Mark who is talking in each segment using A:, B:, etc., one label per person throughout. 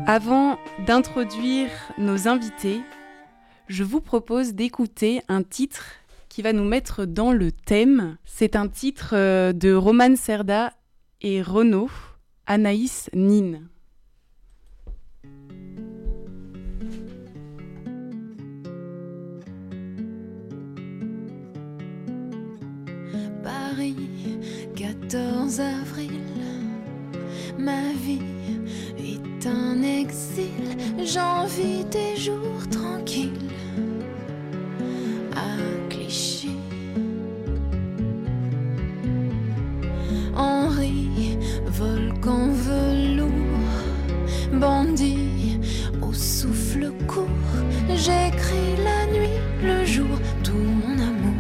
A: Avant d'introduire nos invités, je vous propose d'écouter un titre qui va nous mettre dans le thème. C'est un titre de Roman Cerda et Renaud, Anaïs Nin.
B: Paris, 14 avril, ma vie est un exil, j'envie des jours tranquilles à Clichy. Henri, volcan velours, bandit au souffle court, j'écris la nuit, le jour, tout mon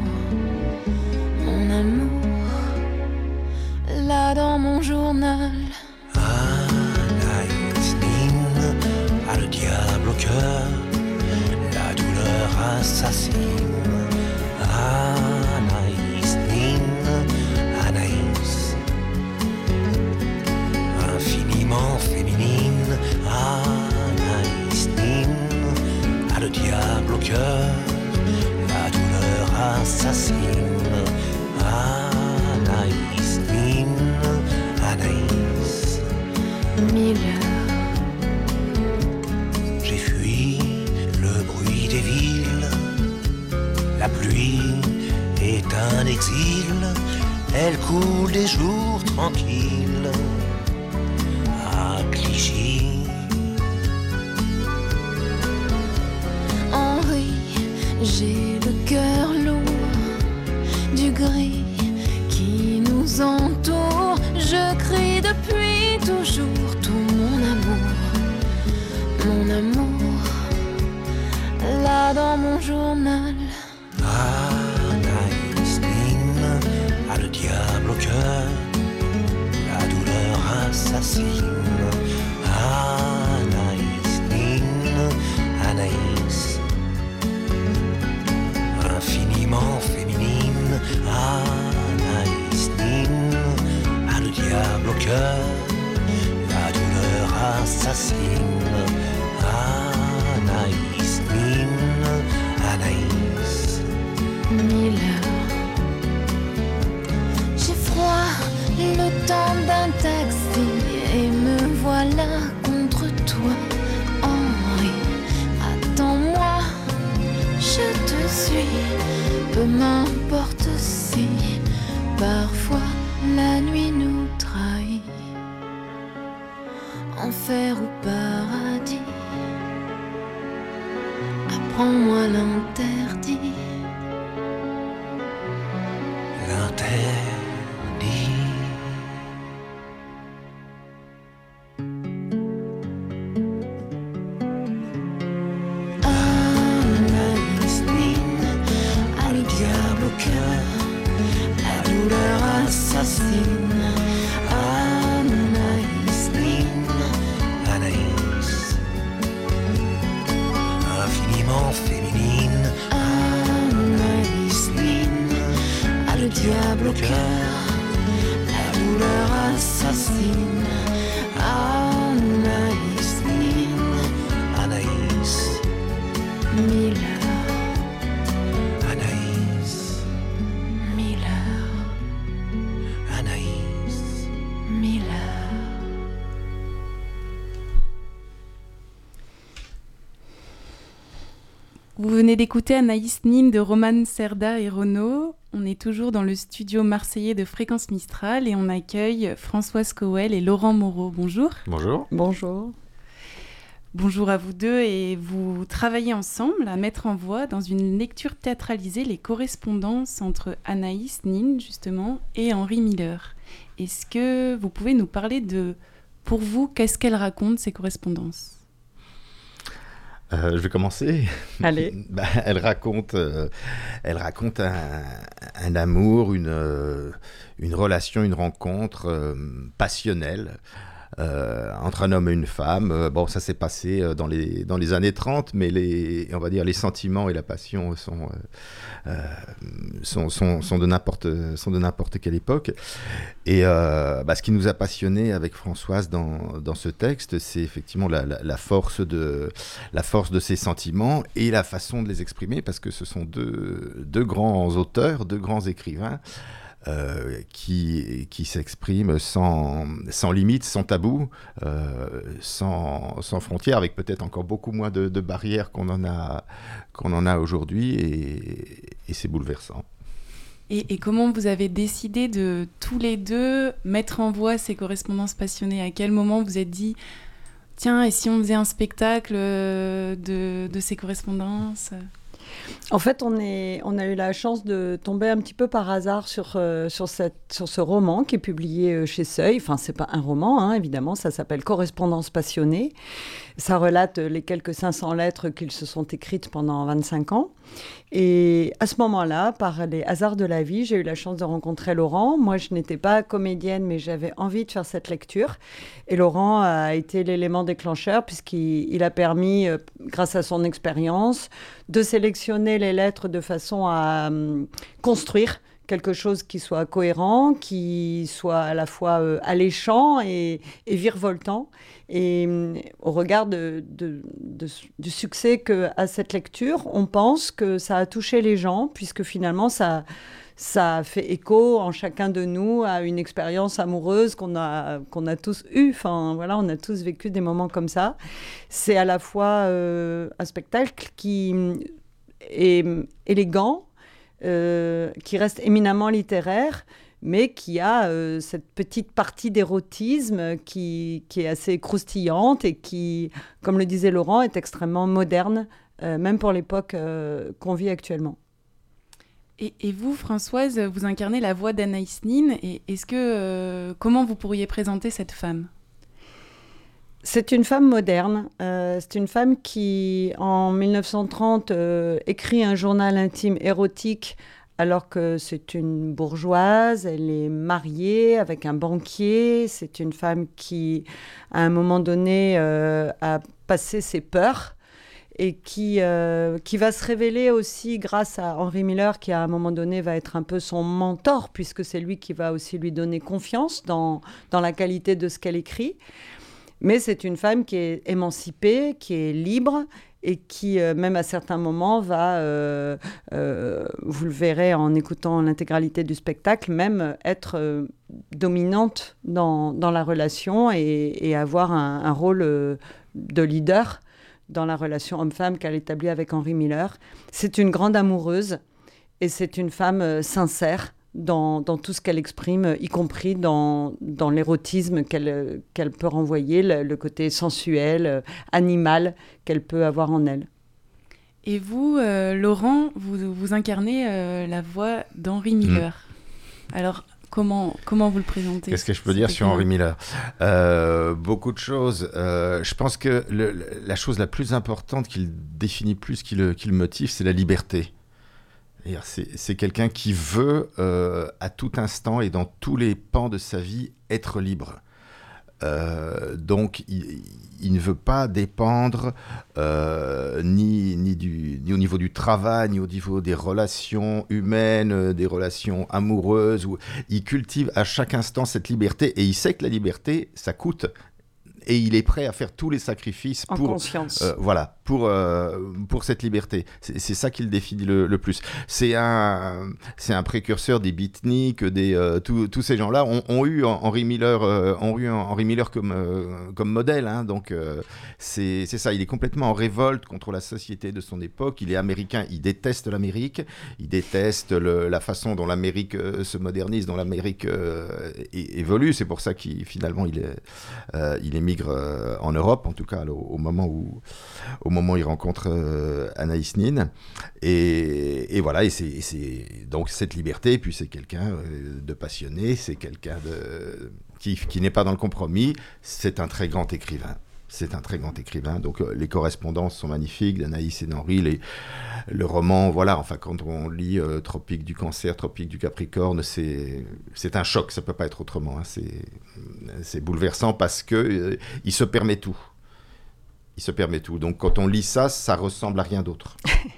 B: amour, là dans mon journal.
C: Anaïs Nin a le diable au cœur, la douleur assassine. Anaïs Nin, Anaïs, infiniment féminine. Anaïs Nin a le diable au cœur, la douleur assassine. Anaïs Nin, Anaïs.
B: Miller.
C: J'ai fui le bruit des villes, la pluie est un exil, elle coule des jours tranquilles à Clichy.
B: Henri, j'ai le cœur lourd du gris qui nous entoure. Je crie depuis toujours tout mon amour, là dans mon journal.
C: Anaïs Nin a le diable au cœur, la douleur assassine. Anaïs Nin, Anaïs, infiniment féminine. Anaïs Nin a le diable au cœur, la douleur assassine. Anaïs Nin, Anaïs.
B: Miller. J'ai froid le temps d'un taxi et me voilà contre toi. Henri, attends-moi, je te suis. Peu m'importe si parfois la nuit nous trahit. Enfer ou paradis, apprends-moi l'interdit.
C: L'interdit.
B: Anaïs Nin a le diable au cœur, la douleur assassine.
C: Anaïs Nin, Anaïs, infiniment féminine.
B: Anaïs Nin a le diable au cœur, la douleur assassine. Anaïs Nin,
C: Anaïs,
B: Miller,
C: Anaïs,
B: Miller,
C: Anaïs.
B: Miller.
A: Vous venez d'écouter Anaïs Nin de Roman Cerda et Renaud. On est toujours dans le studio marseillais de Fréquence Mistral et on accueille Françoise Cowell et Laurent Moreau. Bonjour.
D: Bonjour.
E: Bonjour.
A: Bonjour à vous deux et vous travaillez ensemble à mettre en voix dans une lecture théâtralisée les correspondances entre Anaïs Nin justement et Henri Miller. Est-ce que vous pouvez nous parler de, pour vous, qu'est-ce qu'elles racontent ces correspondances ?
D: Je vais commencer.
E: Allez.
D: Elle raconte un amour, une relation, une rencontre passionnelle entre un homme et une femme. Bon, ça s'est passé dans les années 30, mais on va dire les sentiments et la passion sont de n'importe quelle époque. Et ce qui nous a passionné avec Françoise dans ce texte, c'est effectivement la force de ces sentiments et la façon de les exprimer, parce que ce sont deux grands auteurs, deux grands écrivains qui s'expriment sans limite, sans tabou, sans frontières, avec peut-être encore beaucoup moins de barrières qu'on en a aujourd'hui, et c'est bouleversant.
A: Et comment vous avez décidé de tous les deux mettre en voix ces correspondances passionnées ? À quel moment vous êtes dit « Tiens, et si on faisait un spectacle de ces correspondances ?»
E: En fait, on a eu la chance de tomber un petit peu par hasard sur ce roman qui est publié chez Seuil. Enfin, c'est pas un roman, hein, évidemment, ça s'appelle « Correspondance passionnée ». Ça relate les quelques 500 lettres qu'ils se sont écrites pendant 25 ans. Et à ce moment-là, par les hasards de la vie, j'ai eu la chance de rencontrer Laurent. Moi, je n'étais pas comédienne, mais j'avais envie de faire cette lecture. Et Laurent a été l'élément déclencheur, puisqu'il a permis, grâce à son expérience, de sélectionner les lettres de façon à construire quelque chose qui soit cohérent, qui soit à la fois alléchant et virevoltant. Et au regard du succès qu'a cette lecture, on pense que ça a touché les gens, puisque finalement, ça fait écho en chacun de nous à une expérience amoureuse qu'on a tous eue. Enfin, voilà, on a tous vécu des moments comme ça. C'est à la fois un spectacle qui est élégant, qui reste éminemment littéraire, mais qui a cette petite partie d'érotisme qui est assez croustillante et qui, comme le disait Laurent, est extrêmement moderne, même pour l'époque qu'on vit actuellement.
A: Et vous, Françoise, vous incarnez la voix d'Anaïs Nin. Et comment vous pourriez présenter cette femme ?
E: C'est une femme moderne. C'est une femme qui, en 1930, écrit un journal intime érotique alors que c'est une bourgeoise. Elle est mariée avec un banquier. C'est une femme qui, à un moment donné, a passé ses peurs et qui va se révéler aussi grâce à Henry Miller, qui, à un moment donné, va être un peu son mentor, puisque c'est lui qui va aussi lui donner confiance dans la qualité de ce qu'elle écrit. Mais c'est une femme qui est émancipée, qui est libre et qui, même à certains moments, va, vous le verrez en écoutant l'intégralité du spectacle, même être dominante dans la relation et avoir un rôle de leader dans la relation homme-femme qu'elle établit avec Henry Miller. C'est une grande amoureuse et c'est une femme sincère dans tout ce qu'elle exprime, y compris dans l'érotisme qu'elle peut renvoyer, le côté sensuel, animal qu'elle peut avoir en elle.
A: Et vous, Laurent, vous incarnez la voix d'Henry Miller. Alors, comment vous le présentez ?
D: Qu'est-ce que je peux dire sur Henry Miller ? Beaucoup de choses. Je pense que la chose la plus importante qui le définit plus, qui le motive, c'est la liberté. C'est quelqu'un qui veut, à tout instant et dans tous les pans de sa vie, être libre. Donc, il ne veut pas dépendre ni au niveau du travail, ni au niveau des relations humaines, des relations amoureuses. Il cultive à chaque instant cette liberté et il sait que la liberté, ça coûte. Et il est prêt à faire tous les sacrifices
E: en conscience.
D: Pour cette liberté. C'est ça qui le définit le plus. C'est un précurseur des beatniks, tous ces gens-là ont eu Henry Miller comme modèle. Hein, donc c'est ça. Il est complètement en révolte contre la société de son époque. Il est américain. Il déteste l'Amérique. Il déteste la façon dont l'Amérique se modernise, dont l'Amérique évolue. C'est pour ça qu'il émigre en Europe, en tout cas au moment où il rencontre Anaïs Nin, et voilà, et c'est donc cette liberté. Et puis c'est quelqu'un de passionné, c'est quelqu'un qui n'est pas dans le compromis. C'est un très grand écrivain. C'est un très grand écrivain. Donc les correspondances sont magnifiques d'Anaïs et d'Henri. Le roman, voilà, enfin quand on lit Tropique du Cancer, Tropique du Capricorne, c'est un choc, ça peut pas être autrement. Hein. C'est bouleversant parce que il se permet tout. Il se permet tout. Donc quand on lit ça, ça ressemble à rien d'autre.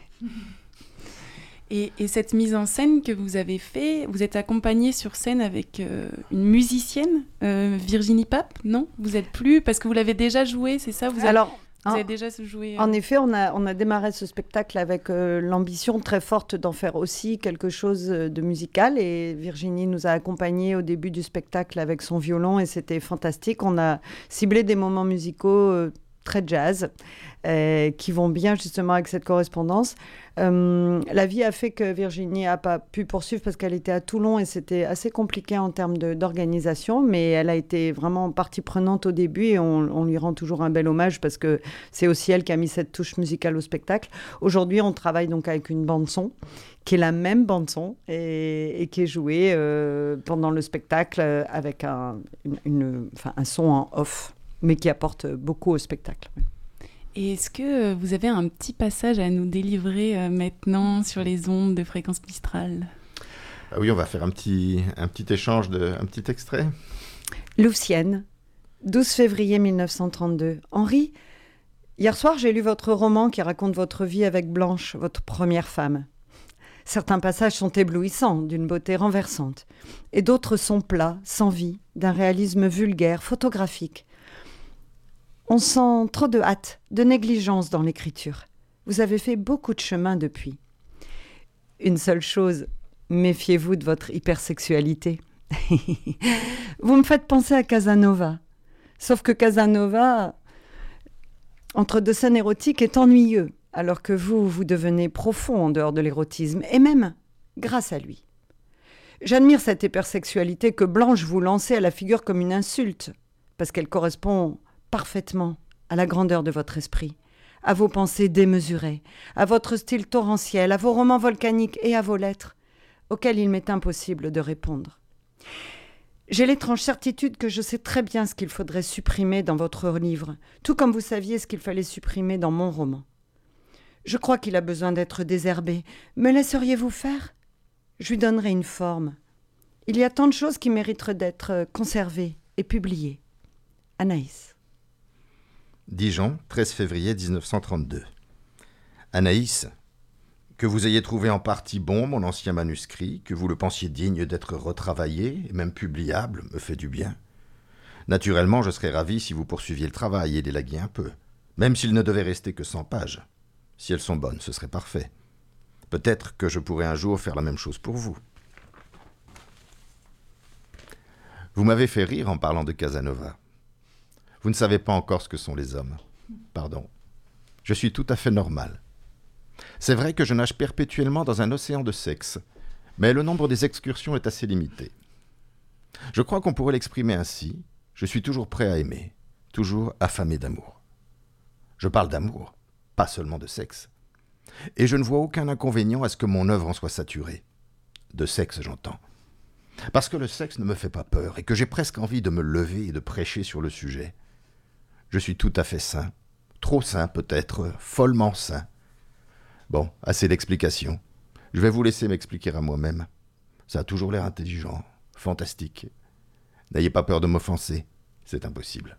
A: Et cette mise en scène que vous avez fait, vous êtes accompagnée sur scène avec une musicienne, Virginie Pape, non? Vous n'êtes plus, parce que vous l'avez déjà joué, c'est ça? Vous avez déjà joué
E: En effet, on a démarré ce spectacle avec l'ambition très forte d'en faire aussi quelque chose de musical. Et Virginie nous a accompagnés au début du spectacle avec son violon et c'était fantastique. On a ciblé des moments musicaux très jazz, qui vont bien justement avec cette correspondance. La vie a fait que Virginie n'a pas pu poursuivre parce qu'elle était à Toulon et c'était assez compliqué en termes d'organisation, mais elle a été vraiment partie prenante au début et on lui rend toujours un bel hommage parce que c'est aussi elle qui a mis cette touche musicale au spectacle. Aujourd'hui, on travaille donc avec une bande-son qui est la même bande-son et qui est jouée pendant le spectacle avec un son en off, mais qui apporte beaucoup au spectacle.
A: Et est-ce que vous avez un petit passage à nous délivrer maintenant sur les ondes de Fréquence Mistral?
D: Ah oui, on va faire un petit échange, un petit extrait.
E: Louvcienne, 12 février 1932. Henri, hier soir, j'ai lu votre roman qui raconte votre vie avec Blanche, votre première femme. Certains passages sont éblouissants, d'une beauté renversante. Et d'autres sont plats, sans vie, d'un réalisme vulgaire, photographique. On sent trop de hâte, de négligence dans l'écriture. Vous avez fait beaucoup de chemin depuis. Une seule chose, méfiez-vous de votre hypersexualité. Vous me faites penser à Casanova. Sauf que Casanova, entre deux scènes érotiques, est ennuyeux, alors que vous devenez profond en dehors de l'érotisme, et même grâce à lui. J'admire cette hypersexualité que Blanche vous lançait à la figure comme une insulte, parce qu'elle correspond parfaitement à la grandeur de votre esprit, à vos pensées démesurées, à votre style torrentiel, à vos romans volcaniques et à vos lettres, auxquelles il m'est impossible de répondre. J'ai l'étrange certitude que je sais très bien ce qu'il faudrait supprimer dans votre livre, tout comme vous saviez ce qu'il fallait supprimer dans mon roman. Je crois qu'il a besoin d'être désherbé. Me laisseriez-vous faire ? Je lui donnerai une forme. Il y a tant de choses qui mériteraient d'être conservées et publiées. Anaïs.
D: Dijon, 13 février 1932. Anaïs, que vous ayez trouvé en partie bon mon ancien manuscrit, que vous le pensiez digne d'être retravaillé et même publiable, me fait du bien. Naturellement, je serais ravi si vous poursuiviez le travail et l'élaguiez un peu, même s'il ne devait rester que 100 pages. Si elles sont bonnes, ce serait parfait. Peut-être que je pourrais un jour faire la même chose pour vous. Vous m'avez fait rire en parlant de Casanova. Vous ne savez pas encore ce que sont les hommes. Pardon. Je suis tout à fait normal. C'est vrai que je nage perpétuellement dans un océan de sexe, mais le nombre des excursions est assez limité. Je crois qu'on pourrait l'exprimer ainsi. Je suis toujours prêt à aimer, toujours affamé d'amour. Je parle d'amour, pas seulement de sexe. Et je ne vois aucun inconvénient à ce que mon œuvre en soit saturée. De sexe, j'entends. Parce que le sexe ne me fait pas peur et que j'ai presque envie de me lever et de prêcher sur le sujet. Je suis tout à fait sain, trop sain peut-être, follement sain. Bon, assez d'explications. Je vais vous laisser m'expliquer à moi-même. Ça a toujours l'air intelligent, fantastique. N'ayez pas peur de m'offenser, c'est impossible.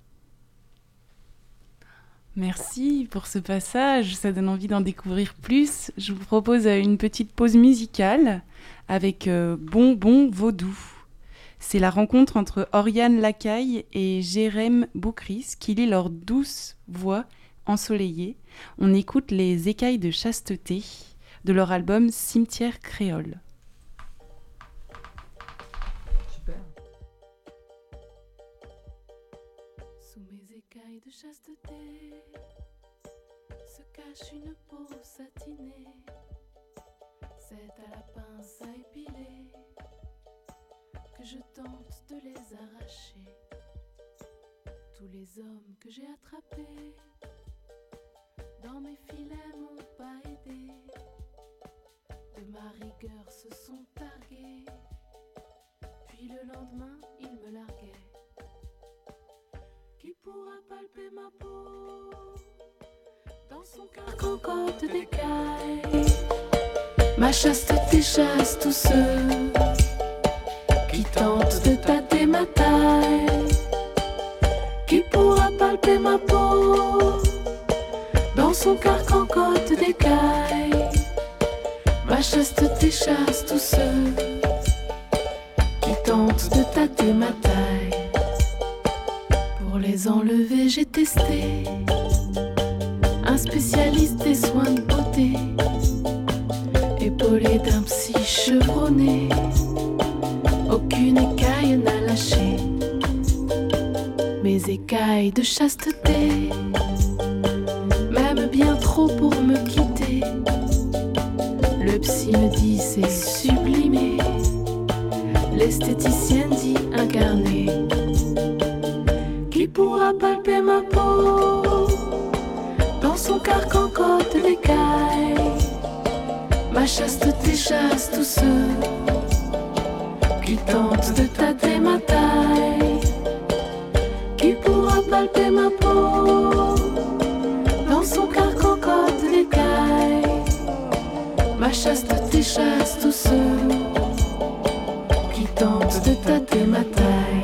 A: Merci pour ce passage, ça donne envie d'en découvrir plus. Je vous propose une petite pause musicale avec Bonbon Vaudou. C'est la rencontre entre Oriane Lacaille et Jérém Boukris qui lient leurs douces voix ensoleillées. On écoute les écailles de chasteté de leur album Cimetière créole.
E: Super.
B: Sous mes écailles de chasteté se cache une peau satinée. C'est à la pince à épiler que je tente de les arracher. Tous les hommes que j'ai attrapés dans mes filets m'ont pas aidé. De ma rigueur se sont targués. Puis le lendemain ils me larguaient. Qui pourra palper ma peau dans son carcan côte d'écailles? Ma chasteté chasse tous ceux qui tentent de tâter ma taille. Qui pourra palper ma peau dans son carcan côte d'écailles? Ma chasteté chasse tous ceux qui tentent de tâter ma taille. Pour les enlever, j'ai testé un spécialiste des soins de beauté, épaulé d'un psy chevronné. Aucune écaille n'a lâché mes écailles de chasteté, même bien trop pour me quitter. Le psy me dit c'est sublimé, l'esthéticienne dit incarné. Qui pourra palper ma peau dans son carcan côte d'écailles? Ma chasteté chasse tous ceux qui tentent de tâter ma taille. Qui pourra palper ma peau dans son carcan côte d'écailles? Ma chasteté chasse tous ceux qui tentent de tâter ma taille.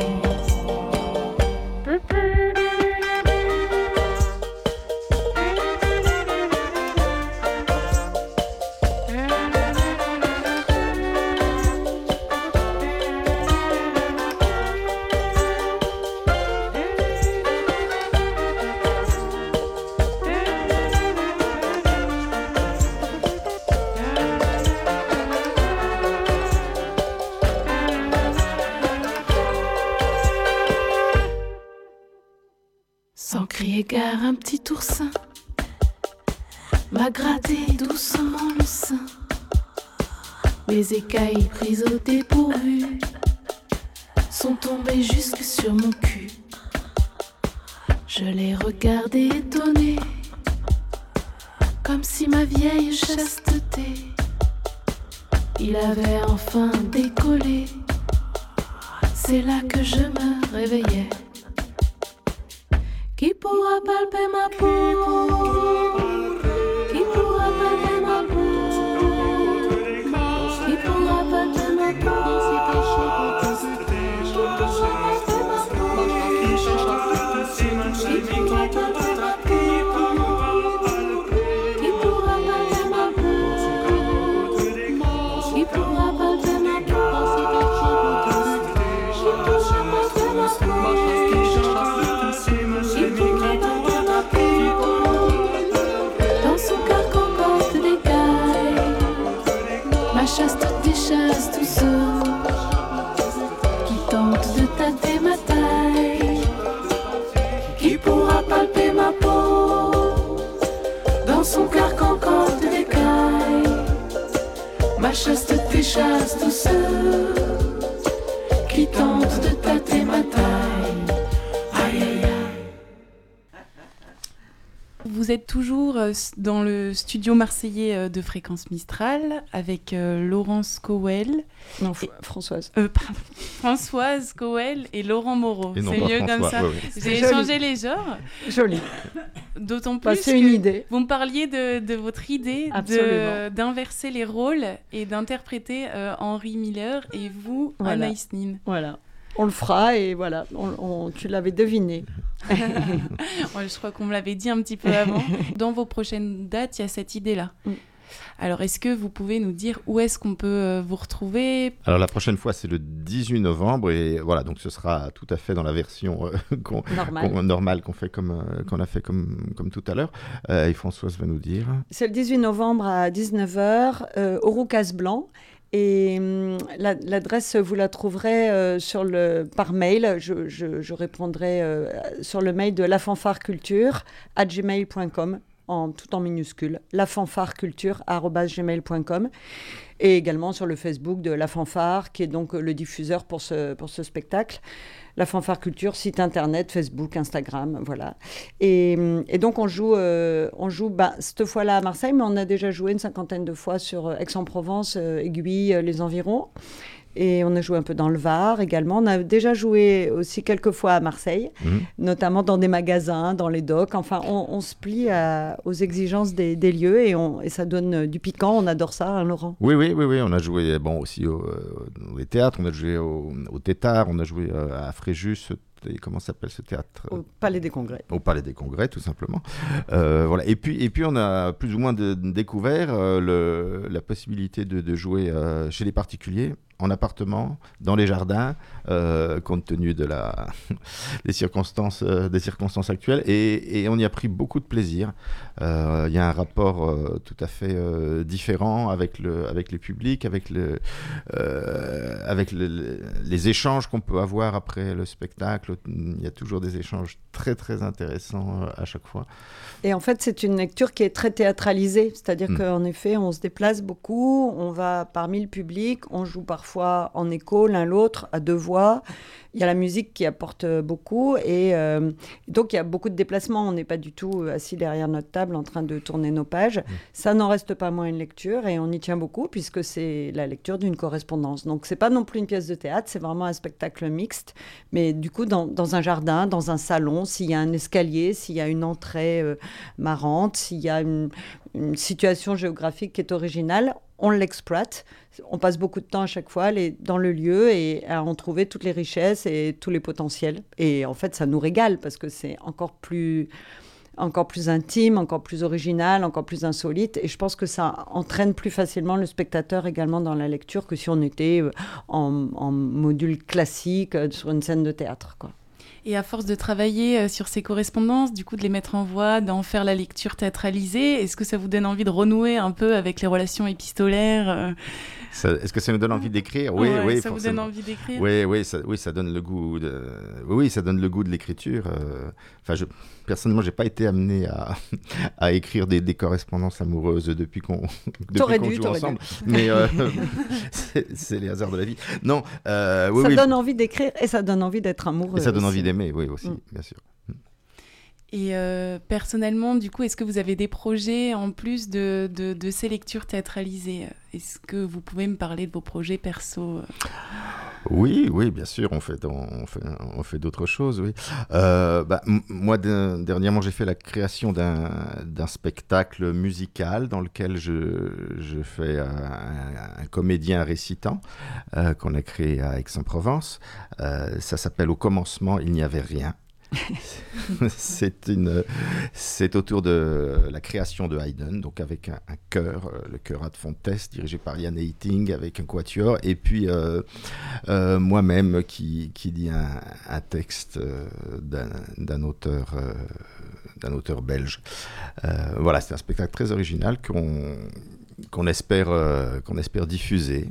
B: Sans crier gare, un petit oursin m'a gratté doucement le sein. Mes écailles prises au dépourvu sont tombées jusque sur mon cul. Je l'ai regardé étonné, comme si ma vieille chasteté, il avait enfin décollé. C'est là que je me réveillais. Qui pourra palper ma peau? Qui pourra palper ma peau? Qui pourra palper ma peau? Qui pourra palper ma peau? Qui pourra palper ma peau? Qui pourra palper ma peau? Qui pourra palper ma dans son carcan côte d'écailles? Ma chasteté chasse tous ceux qui tentent de tâter ma taille. Qui pourra palper ma peau dans son carcan côte d'écailles? Ma chasteté chasse tous ceux qui tentent de tâter ma taille. Aïe aïe aïe.
A: Vous êtes toujours dans le studio marseillais de Fréquence Mistral avec Laurence Cowell.
E: Non, Françoise.
A: Françoise Cowell et Laurent Moreau.
D: Et non
A: C'est
D: pas
A: mieux
D: François,
A: comme ça.
D: ouais, ouais.
A: J'ai
E: Joli.
A: changé les genres.
E: Joli.
A: D'autant plus
E: Bah, c'est
A: que
E: une idée.
A: vous me parliez de votre idée
E: Absolument.
A: d'inverser les rôles et d'interpréter Henry Miller et vous,
E: Voilà.
A: Anaïs Nin.
E: Voilà. On le fera et voilà, tu l'avais deviné.
A: Ouais, je crois qu'on me l'avait dit un petit peu avant. Dans vos prochaines dates, il y a cette idée-là.
E: Mm.
A: Alors, est-ce que vous pouvez nous dire où est-ce qu'on peut vous retrouver?
D: Alors la prochaine fois, c'est le 18 novembre et voilà, donc ce sera tout à fait dans la version normale qu'on fait qu'on a fait comme tout à l'heure. Et Françoise va nous dire.
E: C'est le 18 novembre à 19h au Roucas Blanc. Et l'adresse, vous la trouverez par mail. Je répondrai sur le mail de lafanfareculture@gmail.com, tout en minuscule, lafanfareculture@gmail.com. Et également sur le Facebook de La Fanfare, qui est donc le diffuseur pour ce spectacle. La Fanfare Culture, site internet, Facebook, Instagram, voilà. Et donc on joue cette fois-là à Marseille, mais on a déjà joué une 50aine de fois sur Aix-en-Provence, Aiguille, les environs. Et on a joué un peu dans le Var également. On a déjà joué aussi quelques fois à Marseille, notamment dans des magasins, dans les docks. Enfin, on se plie aux exigences des lieux et ça donne du piquant. On adore ça, hein, Laurent?
D: Oui, on a joué aussi au théâtre, on a joué au Tétard, on a joué à Fréjus. Comment s'appelle ce théâtre?
E: Au Palais des Congrès.
D: Au Palais des Congrès, tout simplement. Voilà. Et puis, on a plus ou moins découvert la possibilité de jouer chez les particuliers, en appartement, dans les jardins, compte tenu des circonstances actuelles. Et on y a pris beaucoup de plaisir. Il y a un rapport tout à fait différent avec les publics, avec les échanges qu'on peut avoir après le spectacle. Il y a toujours des échanges très, très intéressants à chaque fois.
E: Et en fait, c'est une lecture qui est très théâtralisée. C'est-à-dire qu'en effet, on se déplace beaucoup, on va parmi le public, on joue parfois en écho l'un l'autre, à deux voix. Il y a la musique qui apporte beaucoup et donc il y a beaucoup de déplacements. On n'est pas du tout assis derrière notre table en train de tourner nos pages. Ça n'en reste pas moins une lecture et on y tient beaucoup puisque c'est la lecture d'une correspondance. Donc c'est pas non plus une pièce de théâtre, c'est vraiment un spectacle mixte. Mais du coup, dans un jardin, dans un salon, s'il y a un escalier, s'il y a une entrée marrante, s'il y a une situation géographique qui est originale, on l'exploite. On passe beaucoup de temps à chaque fois dans le lieu et à en trouver toutes les richesses et tous les potentiels. Et en fait, ça nous régale parce que c'est encore plus intime, encore plus original, encore plus insolite. Et je pense que ça entraîne plus facilement le spectateur également dans la lecture que si on était en module classique sur une scène de théâtre, quoi.
A: Et à force de travailler sur ces correspondances, du coup de les mettre en voix, d'en faire la lecture théâtralisée, est-ce que ça vous donne envie de renouer un peu avec les relations épistolaires?
D: Est-ce que ça nous donne envie d'écrire?
A: Oui, ça
D: forcément.
A: vous donne envie d'écrire?
D: Oui, ça donne le goût ça donne le goût de l'écriture. Personnellement, j'ai pas été amené à écrire des correspondances amoureuses depuis qu'on joue ensemble. Mais c'est les hasards de la vie. Non,
E: ça donne envie d'écrire et ça donne envie d'être amoureux.
D: Et ça donne envie d'aimer, oui aussi, bien sûr.
A: Et personnellement, du coup, est-ce que vous avez des projets en plus de ces lectures théâtralisées? Est-ce que vous pouvez me parler de vos projets perso?
D: Oui, bien sûr, on fait d'autres choses, oui. Moi, dernièrement, j'ai fait la création d'un spectacle musical dans lequel je fais un comédien récitant qu'on a créé à Aix-en-Provence. Ça s'appelle « Au commencement, il n'y avait rien ». C'est autour de la création de Haydn, donc avec un chœur, le chœur Ad Fontes, dirigé par Yann Eiting, avec un quatuor, et puis moi-même qui lis un texte d'un auteur belge. Voilà, c'est un spectacle très original qu'on espère diffuser.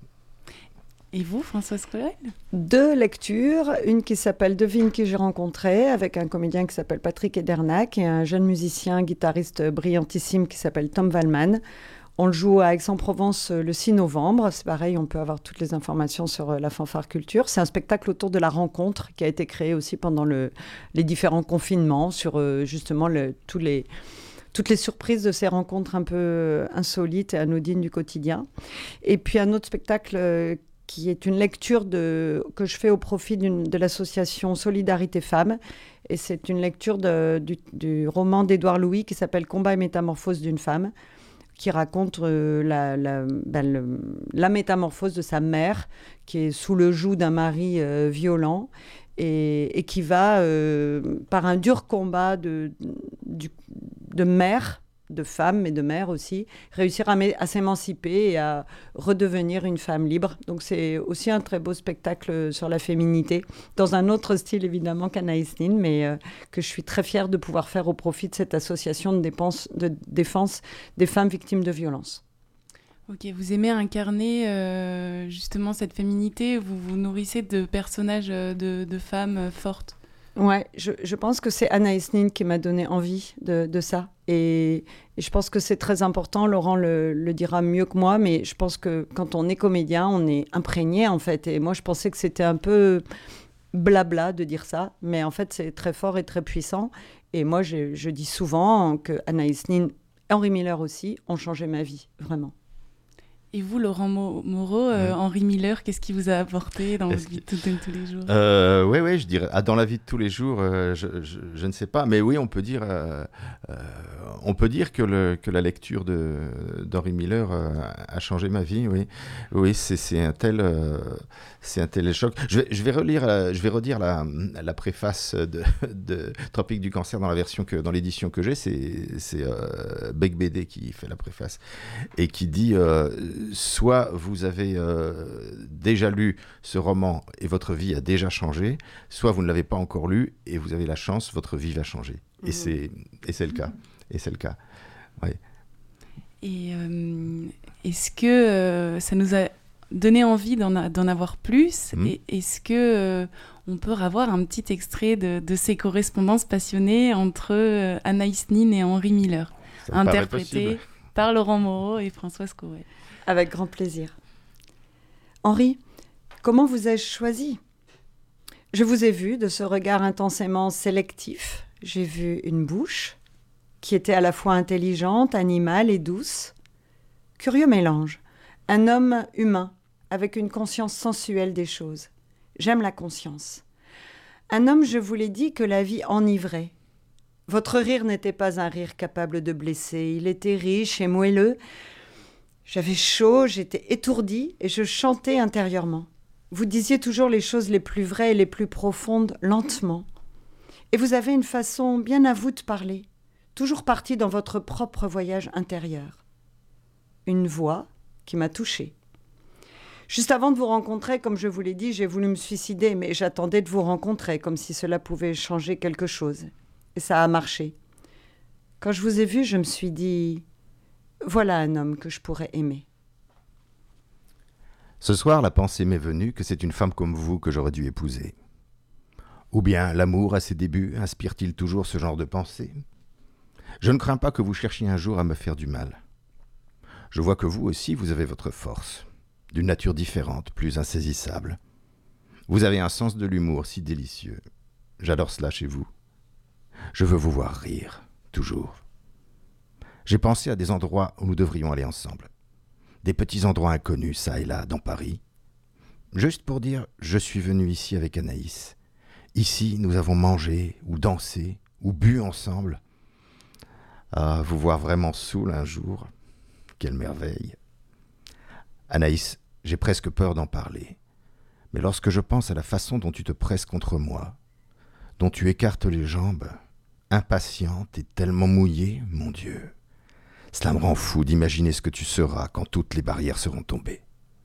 A: Et vous, Françoise Creel?
E: 2 lectures, une qui s'appelle « Devine qui j'ai rencontré » avec un comédien qui s'appelle Patrick Edernac et un jeune musicien, guitariste brillantissime qui s'appelle Tom Wallman. On le joue à Aix-en-Provence le 6 novembre. C'est pareil, on peut avoir toutes les informations sur la Fanfare Culture. C'est un spectacle autour de la rencontre qui a été créé aussi pendant les différents confinements sur justement toutes les surprises de ces rencontres un peu insolites et anodines du quotidien. Et puis un autre spectacle qui est une lecture que je fais au profit de l'association Solidarité Femmes. Et c'est une lecture du roman d'Édouard Louis qui s'appelle « Combat et métamorphose d'une femme », qui raconte la métamorphose de sa mère, qui est sous le joug d'un mari violent, et qui va, par un dur combat de mère, de femme, mais de mère aussi, réussir à s'émanciper et à redevenir une femme libre. Donc c'est aussi un très beau spectacle sur la féminité, dans un autre style évidemment qu'Anaïs Nin, mais que je suis très fière de pouvoir faire au profit de cette association de défense des femmes victimes de violences.
A: Ok, vous aimez incarner justement cette féminité, vous vous nourrissez de personnages de femmes fortes.
E: Ouais, je pense que c'est Anaïs Nin qui m'a donné envie de ça. Et je pense que c'est très important, Laurent le dira mieux que moi, mais je pense que quand on est comédien, on est imprégné en fait. Et moi, je pensais que c'était un peu blabla de dire ça, mais en fait, c'est très fort et très puissant. Et moi, je dis souvent que Anaïs Nin, Henri Miller aussi, ont changé ma vie, vraiment.
A: Et vous, Laurent Moreau, Henri Miller, qu'est-ce qui vous a apporté dans votre vie de tous les jours ?
D: Oui, je dirais. Dans la vie de tous les jours, je ne sais pas. Mais oui, on peut dire que la lecture d'Henri Miller a changé ma vie. Oui, c'est un tel choc. Je vais redire la préface de Tropique du cancer dans l'édition que j'ai. C'est Bec BD qui fait la préface et qui dit soit vous avez déjà lu ce roman et votre vie a déjà changé, soit vous ne l'avez pas encore lu et vous avez la chance, votre vie va changer. Et c'est le cas. Et c'est le cas. Ouais.
A: Et est-ce que ça nous a donné envie d'en avoir plus ? Et est-ce que on peut avoir un petit extrait de ces correspondances passionnées entre Anaïs Nin et Henri Miller, interprétées par Laurent Moreau et Françoise Coët ?
E: Avec grand plaisir. Henri, comment vous ai-je choisi ? Je vous ai vu de ce regard intensément sélectif. J'ai vu une bouche qui était à la fois intelligente, animale et douce. Curieux mélange. Un homme humain avec une conscience sensuelle des choses. J'aime la conscience. Un homme, je vous l'ai dit, que la vie enivrait. Votre rire n'était pas un rire capable de blesser. Il était riche et moelleux. J'avais chaud, j'étais étourdie et je chantais intérieurement. Vous disiez toujours les choses les plus vraies et les plus profondes, lentement. Et vous avez une façon bien à vous de parler, toujours partie dans votre propre voyage intérieur. Une voix qui m'a touchée. Juste avant de vous rencontrer, comme je vous l'ai dit, j'ai voulu me suicider, mais j'attendais de vous rencontrer, comme si cela pouvait changer quelque chose. Et ça a marché. Quand je vous ai vu, je me suis dit... Voilà un homme que je pourrais aimer.
D: Ce soir, la pensée m'est venue que c'est une femme comme vous que j'aurais dû épouser. Ou bien l'amour, à ses débuts, inspire-t-il toujours ce genre de pensée ? Je ne crains pas que vous cherchiez un jour à me faire du mal. Je vois que vous aussi, vous avez votre force, d'une nature différente, plus insaisissable. Vous avez un sens de l'humour si délicieux. J'adore cela chez vous. Je veux vous voir rire, toujours. J'ai pensé à des endroits où nous devrions aller ensemble. Des petits endroits inconnus, ça et là, dans Paris. Juste pour dire, je suis venu ici avec Anaïs. Ici, nous avons mangé, ou dansé, ou bu ensemble. Ah, vous voir vraiment saoul un jour. Quelle merveille. Anaïs, j'ai presque peur d'en parler. Mais lorsque je pense à la façon dont tu te presses contre moi, dont tu écartes les jambes, impatiente et tellement mouillée, mon Dieu. Cela me rend fou d'imaginer ce que tu seras quand toutes les barrières seront tombées.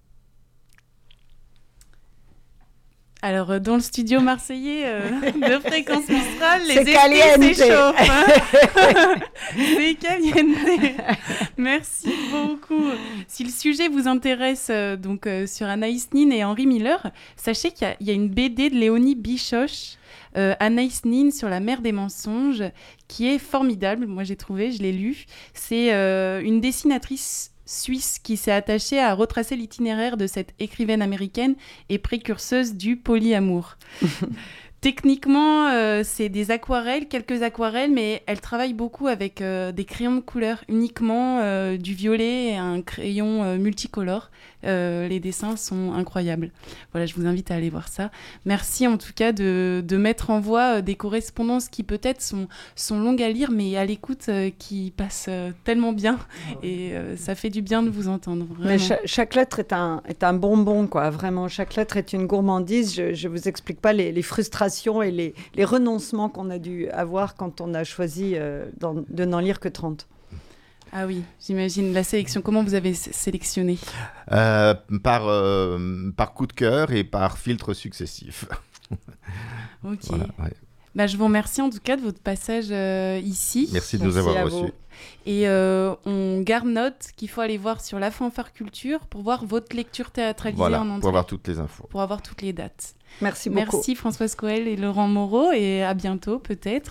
A: Alors, dans le studio marseillais de Fréquence Mistral, les
E: caliente.
A: esprits s'échauffent. Hein. C'est caliente. Merci beaucoup. Si le sujet vous intéresse sur Anaïs Nin et Henri Miller, sachez qu'il y a une BD de Léonie Bichoche, Anaïs Nin sur la mer des mensonges, qui est formidable. Moi, j'ai trouvé, je l'ai lu. C'est une dessinatrice suisse qui s'est attachée à retracer l'itinéraire de cette écrivaine américaine et précurseuse du polyamour. Techniquement, c'est des aquarelles, quelques aquarelles, mais elle travaille beaucoup avec des crayons de couleur, uniquement du violet et un crayon multicolore. Les dessins sont incroyables. Voilà, je vous invite à aller voir ça. Merci en tout cas de mettre en voie des correspondances qui peut-être sont longues à lire, mais à l'écoute qui passent tellement bien. Et ça fait du bien de vous entendre. Vraiment.
E: Mais chaque lettre est un bonbon, quoi. Vraiment, chaque lettre est une gourmandise. Je ne vous explique pas les frustrations et les renoncements qu'on a dû avoir quand on a choisi de n'en lire que 30.
A: Ah oui, j'imagine. La sélection, comment vous avez sélectionné ?
D: Par coup de cœur et par filtres successifs.
A: Ok.
D: Voilà, ouais.
A: Bah, je vous remercie en tout cas de votre passage ici.
D: Merci de nous avoir reçus.
A: Et on garde note qu'il faut aller voir sur La Fanfare Culture pour voir votre lecture théâtralisée en entrée.
D: Pour avoir toutes les infos.
A: Pour avoir toutes les dates.
E: Merci beaucoup.
A: Merci Françoise Coët et Laurent Moreau et à bientôt peut-être.